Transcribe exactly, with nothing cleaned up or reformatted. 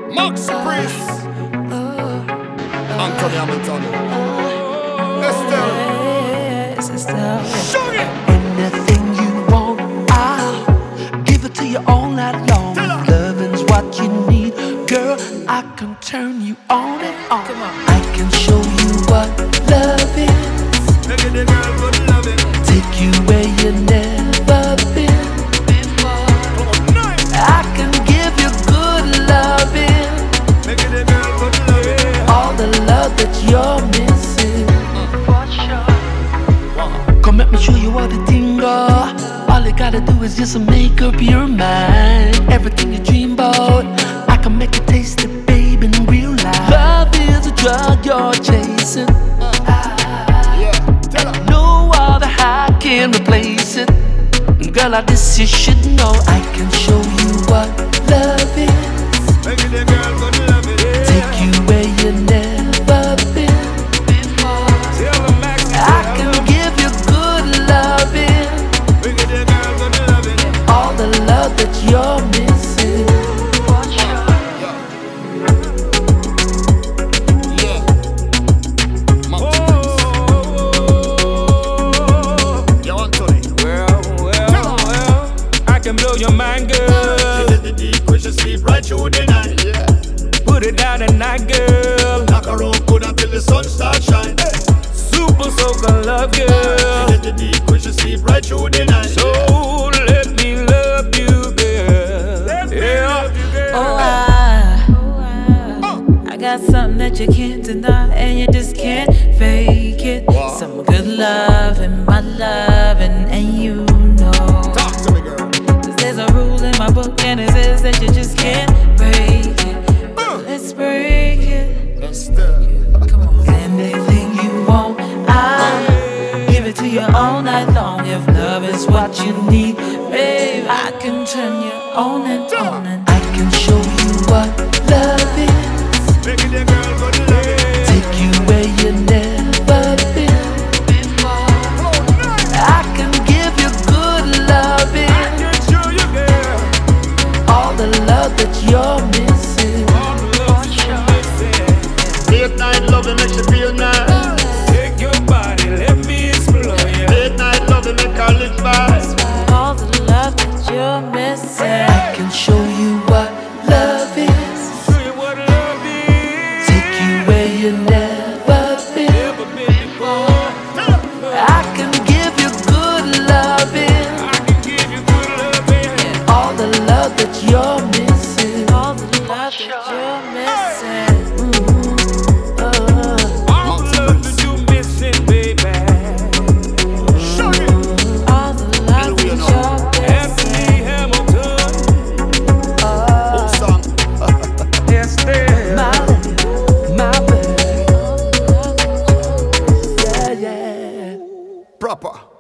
Maxi Priest, Anthony Hamilton, Estelle, Sugar. Anything you want, I'll give it to you all night long. Loving's what you need, girl. I can turn you on and on. Come on. I can show you what love is. Make the girl good loving. Take you where you never been. I can give you good loving. Make the girl good loving. All the love that you're missing. Come let me show you what the thing are. All you gotta do is just make up your mind. Everything you dream about, I can make it taste it, babe, in real life. Love is a drug you're chasing. Yeah, tell her. No other high can replace it. Girl, like this you should know. I can show you what love is. Make the girl good loving. Take you where you never been. Tell her Max, I can give you good loving. make the girl good loving. All the love that you're missing. Yeah, Maxi Priest. Yo, Anthony. Well, well, well, I can blow your mind, girl. She did the deep, cause she sleep right through the night. Yeah. Put it down at night, girl. Knock her out good until the sun starts shine. Super soaker love, She girl. did the deep, cause she sleep right through the night. So let me love you, girl. Yeah. Oh, I, I got something that you can't deny, and you just can't fake it. Wow. Some good love and my loving, and you know. Talk to me, girl. 'Cause there's a rule in my book, and it says that you just can't break it. Let's break it. Estelle. Come on. Anything you want, I'll give it to you all night long. If love is what you need, babe, I can turn you on and on and I can show you what love is. Make the girl good loving. Take you where you never been. I can give you good loving. Can show you, girl. All the love that you're missing. All the love that you're missing. Late night loving makes you feel nice. Take your body, let me explore you. Late night loving make her live by. all the love that you're missing. I can show you what love is. Show you what love is. Take you where you never been. Never been before. I can give you good loving. I can give you good loving. All the love that you're missing. All the love that you're missing. Uh, All the love that you're missing, baby. All the love that you're Anthony missing. Hamilton. Oh, song. Yes, there. my lady, my baby. Yeah, yeah. Proper.